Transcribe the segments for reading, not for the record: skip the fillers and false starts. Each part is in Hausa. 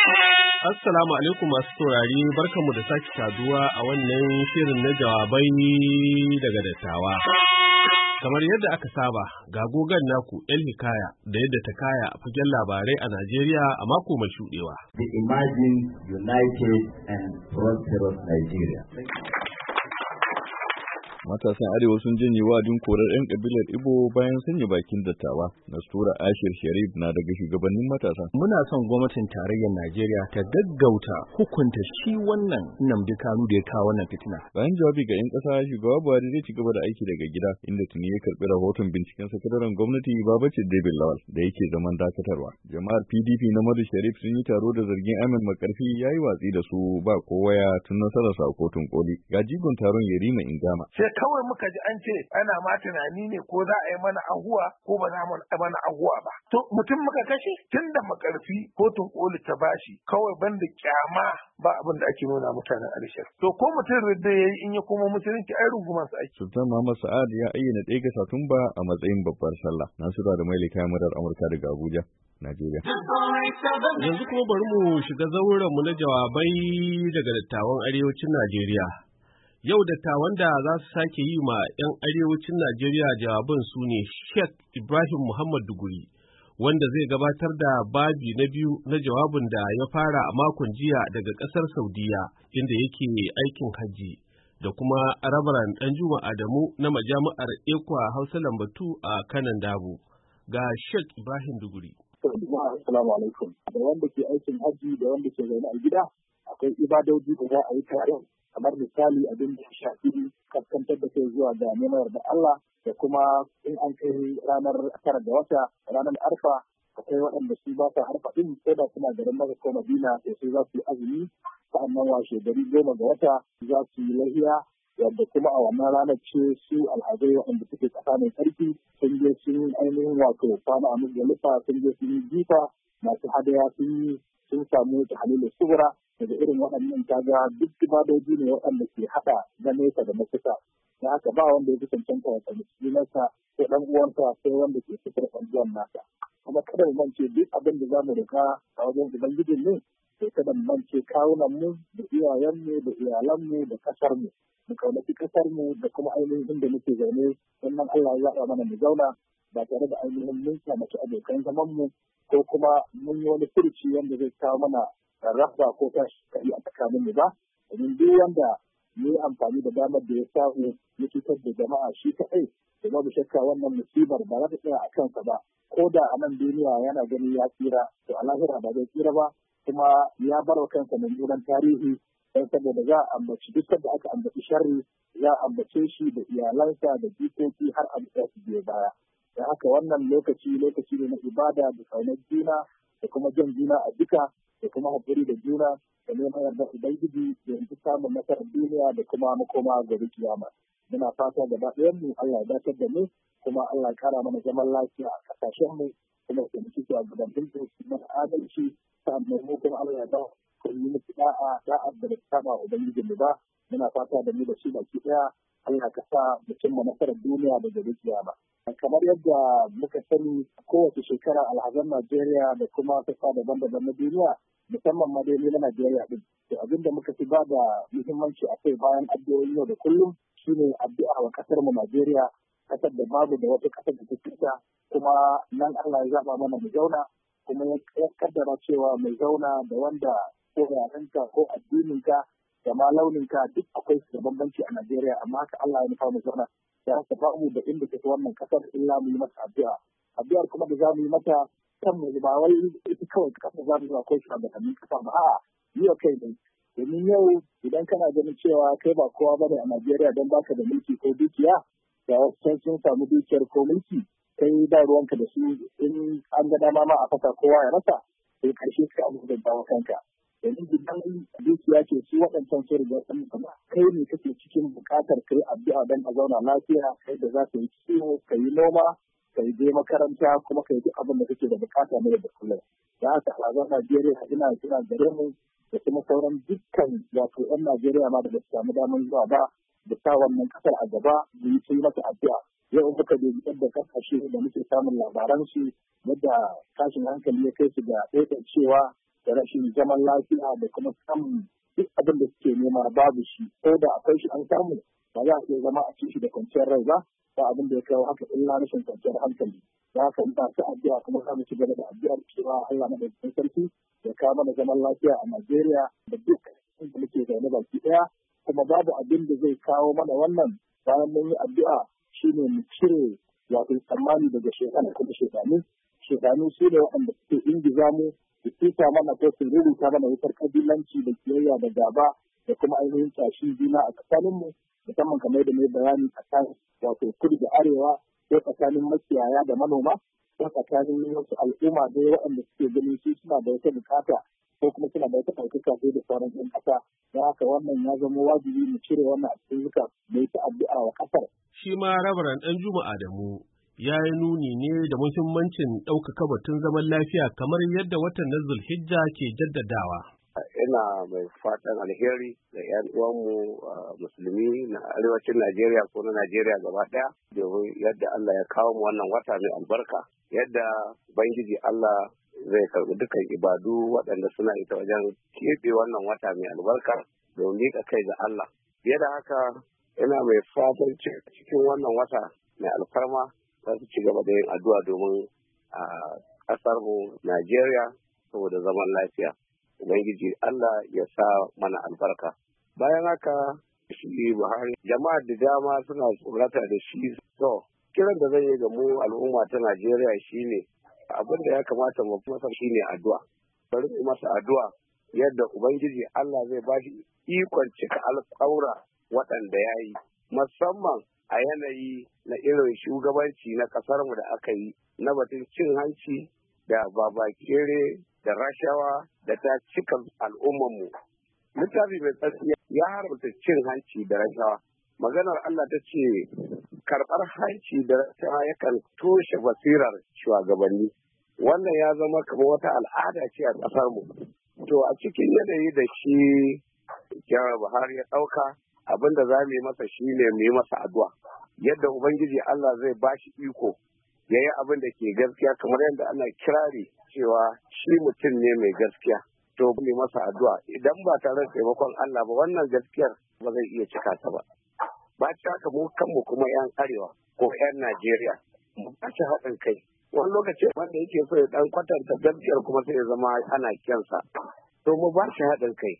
Assalamu alaikum masu saurari, barkanmu da sake saduwa a wannan shirin na jawabai daga dattawa. Kamar yadda aka saba, ga gogon naku El Hikaya da yadda ta kaya a fagen labarai a Najeriya a mako mai shuɗewa. The Imagine United and Prosperous Nigeria. Matasan Arewa sun janye wa'adin korar 'yan kabilar Igbo bayan sanya bakin dattawa. Nastura Ashir Sharif na daga shugabannin matasa. Muna son gwamnatin tarayyar Najeriya ta gaggauta hukunta shi wannan Nnamdi Kanu da ya kawo wannan fitina. Bayan jawabi ga 'yan ƙasa, shugaba Buhari zai ci gaba da aiki daga gida, inda tuni ya karɓi rahoton binciken sakataren gwamnati Babacir David Lawal da yake zaman dakatarwa. Jama'ar PDP na Madu Sharif sun yi taro da zargin Ahmed Makarfi ya yi watsi da su ba kowaya tun nasararsa a kotun koli. Ga jigon taron Yerima Ingama. Kawai muka ji an ce ana ma tunani ne ko za a yi mana ahuwa ko ba za mu mana ahuwa ba. To mutum muka kashe tun da Makarfi kotun koli ta bashi kawai banda kyama ba abin da ake nuna mutanen Alishar. To ko mutum ridda yayi in ya koma musulunci ai rungumar sa ake. Sultan Muhammad Sa'ad ya ayyana 1 ga Satumba a matsayin babbar sallah. Nasiru da Maili kayan murar Amurka daga Abuja, Najeriya. Yanzu kuma bari mu shiga zauren mu na jawabai daga dattawan arewacin Najeriya. Yau dattawan da za su sake yi ma 'yan arewacin Najeriya jawaban su ne Sheikh Ibrahim Muhammad Duguri, wanda zai gabatar da babi na biyu na jawabin da ya fara a makon jiya daga ƙasar Saudiya, inda yake aikin hajji, da kuma Rabaran Danjuma Adamu na majami'ar Ekwa Hausa Lambatu a Kanan Dabo. Ga Sheikh Ibrahim Duguri. Assalamu alaikum. Da wanda ke aikin hajji da wanda ke zaune a gida, akwai ibadoji da za a yi tare. Kamar misali abin da ya shafi kaskantar da kai zuwa ga neman da Allah, da kuma in an kai ranar 9 ga wata ranar arfa akwai waɗanda su ba sa harfa ɗin ko da suna garin Makka ko Madina da su za su yi azumi, sa'annan washe gari 10 ga wata za su yi lahiya, yadda kuma a wannan ranar ce su al'adai waɗanda suke ƙasa mai sarki sun je sun ainihin wato kwana a Muzdalifa, sun je sun yi jifa, masu hadaya sun samu tahlilul subra. Daga irin waɗannan kaga duk ibadoji ne waɗanda ke haɗa na nesa da na kusa. Da haka ba wanda ya fi cancanta ya sami sunansa ko ɗan uwansa sai wanda ke fitar ɗan nasa. Kuma kada mu mance duk abin da za mu riga a wajen Ubangijin ne, sai kada mu mance kawunanmu da iyayenmu da iyalanmu da ƙasarmu. Mu kaunaci ƙasarmu da kuma ainihin inda muke zaune, sannan Allah ya zaɓa mana mu zauna ba tare da ainihin mun kyamaci abokan zamanmu ko kuma mun yi wani furuci wanda zai kawo mana raba ko tashi kai a tsakanin mu ba, domin duk wanda ne amfani da damar da ya samu ya cutar da jama'a shi kaɗai, da babu shakka wannan musibar ba za ta tsaya a kansa ba, ko da a nan duniya yana gani ya tsira, to a lahira ba zai tsira ba, kuma ya bar wa kansa mummunan tarihi, don saboda za a ambaci duk da aka ambaci sharri za a ambace shi da iyalansa da jikoki har a bisa su biyo baya. Da haka wannan lokaci ne na ibada da kaunar juna da kuma jan juna a duka, da kuma haƙuri da juna da neman yarda Ubangiji da yanzu samun nasarar duniya da kuma makoma gobe kiyama. Muna fata gaba ɗayan mu Allah ya dace da mu, kuma Allah ya kara mana zaman lafiya a ƙasashen mu, kuma da muke a gudanar da su mana adalci, sannan mu kuma Allah ya ba ku yi musu da'a da saba Ubangiji mu ba. Muna fata da mu da shi baki ɗaya Allah ka sa mu cimma nasarar duniya da gobe kiyama. Kamar yadda muka sani kowace shekara alhazan Najeriya da kuma sassa daban-daban na duniya, musamman ma dai na Najeriya din. To abin da muka fi ba da muhimmanci a kai bayan addu'o'i yau da kullum shine addu'a wa kasar mu Najeriya, kasar da babu da wata kasar da take ta, kuma nan Allah ya zaba mana mu zauna, kuma ya kaddara cewa mu zauna da wanda ko yarenka ko addininka da ma launinka duk akwai su da bambanci a Najeriya, amma haka Allah ya nufa mu zauna. Da haka ba mu da inda take wannan kasar illa mu yi mata addu'a. Addu'ar kuma da za mu yi mata kan mu ba wai ita kawai kasar za mu yi akwai shugabannin kasa ba, a'a yi wa kai ne. Domin yau idan kana ganin cewa kai ba kowa bane a Najeriya don baka da mulki ko dukiya, da wasu sun samu dukiyar ko mulki, kai ba ruwanka da su, in an ga dama ma a fasa kowa ya rasa, sai karshe ka abu da dawo kanka. Domin idan dukiya ce su waɗancan su riga sun kama, kai ne kake cikin buƙatar kai addu'a don a zauna lafiya, kai da za ka yi kiwo, ka yi noma, ka yi je makaranta, kuma ka yi duk abin da kake da buƙata ne da kullum. Da haka al'adun Najeriya ina kira gare mu da kuma sauran dukkan wato 'yan Najeriya ma da ba su samu damar zuwa ba, da sa wannan ƙasar a gaba da yi mata addu'a. Yau muka dubi yadda kasashe da muke samun labaran su, yadda tashin hankali ya kai su ga cewa da rashin zaman lafiya da kuma samun duk abin da suke nema babu shi, ko da akwai shi an samu ba za a iya zama a cikin shi da kwanciyar rai ba abin da ya kawo haka illa rashin kwanciyar hankali. Za ka ba ta addu'a kuma za mu ci gaba da addu'ar cewa Allah madaukakin sarki ya kawo mana zaman lafiya a Najeriya da duk inda muke zaune baki ɗaya, kuma babu abin da zai kawo mana wannan bayan mun yi addu'a shine mu cire wato tsammani daga shekara kuma shekaru su ne waɗanda suke ingiza mu su tuta mana ko su rubuta mana wutar kabilanci da kiyayya da gaba da kuma ainihin tashin juna a tsakaninmu, musamman kamar da mai bayani tsakanin wato kudu da arewa ko tsakanin makiyaya da manoma ko tsakanin wasu al'umma da waɗanda suke ganin su suna da wata bukata ko kuma suna da wata ɗaukaka sai da sauran 'yan ƙasa. Don haka wannan ya zama wajibi mu cire wannan a cikin zuka mai ta addu'a wa ƙasar. Shi ma Rabaran Ɗanjuma Adamu ya yi nuni ne da muhimmancin ɗaukaka batun zaman lafiya kamar yadda watan na Zulhijja ke jaddadawa. Ina mai fatan alheri da 'yan uwanmu musulmi na arewacin Najeriya ko na Najeriya gaba ɗaya, domin yadda Allah ya kawo mu wannan wata mai albarka, yadda Ubangiji Allah zai karɓi dukkan ibadu waɗanda suna ita wajen keɓe wannan wata mai albarka domin miƙa kai ga Allah. Fiye da haka ina mai fatan cikin wannan wata mai alfarma za su ci gaba da yin addu'a domin a ƙasarmu Najeriya saboda zaman lafiya. Ubangiji Allah ya sa mana albarka. Bayan haka shi Buhari jama'a da dama suna tsorata da shi. To, kiran da zai yi ga mu al'umma ta Najeriya shine abin da ya kamata mu masa shine addu'a. Bari mu masa addu'a yadda Ubangiji Allah zai ba shi ikon cika alƙawura waɗanda ya yi, musamman a yanayi na irin shugabanci na ƙasarmu da aka yi na batun cin hanci da babakere da rashawa da ta cika al'ummanmu. Littafi mai tsarki ya haramta cin hanci da rashawa. Maganar Allah ta ce karɓar hanci da rashawa yakan toshe basirar shugabanni. Wannan ya zama kamar wata al'ada ce a ƙasarmu. To a cikin yanayi da shi Jihar Buhari ya ɗauka, abin da za mu yi masa shi ne mu yi masa addu'a. Yadda Ubangiji Allah zai ba shi iko ya yi abin da ke gaskiya kamar yadda ana kirari cewa shi mutum ne mai gaskiya. To mu masa addu'a idan ba tare da taimakon Allah ba wannan gaskiyar ba zai iya cika ta ba. Ba ci haka mu kanmu kuma 'yan arewa ko 'yan Najeriya mu ba ci haɗin kai. Wani lokaci wanda yake so ya ɗan kwatanta gaskiyar kuma sai ya zama ana kyansa. To mu ba shi haɗin kai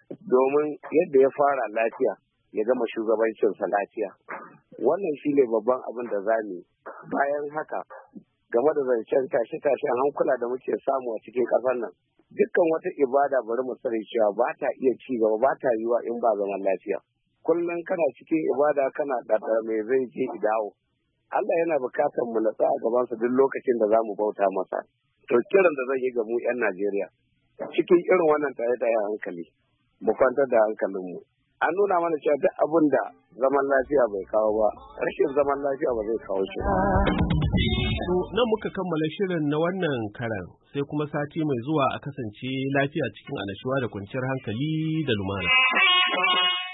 domin yadda ya fara lafiya ya gama shugabancinsa lafiya. Wannan shi ne babban abin da za mu yi. Bayan haka game da zancen tashe-tashen hankula da muke samu a cikin ƙasar nan, dukkan wata ibada bari mu sani cewa ba ta iya ci gaba, ba ta yiwa in ba zaman lafiya. Kullum kana cikin ibada kana ɗaɗa mai zai je dawo. Allah yana bukatar mu natsa a gabansa duk lokacin da za mu bauta masa. To kiran da zan yi ga mu 'yan Najeriya cikin irin wannan tare-tare hankali mu kwantar da hankalinmu. An nuna mana cewa duk abin da zaman lafiya bai kawo ba, rashin zaman lafiya ba zai kawo shi. To nan muka kammala shirin na wannan karan, sai kuma sati mai zuwa a kasance lafiya cikin annashuwa da kwanciyar hankali da lumana.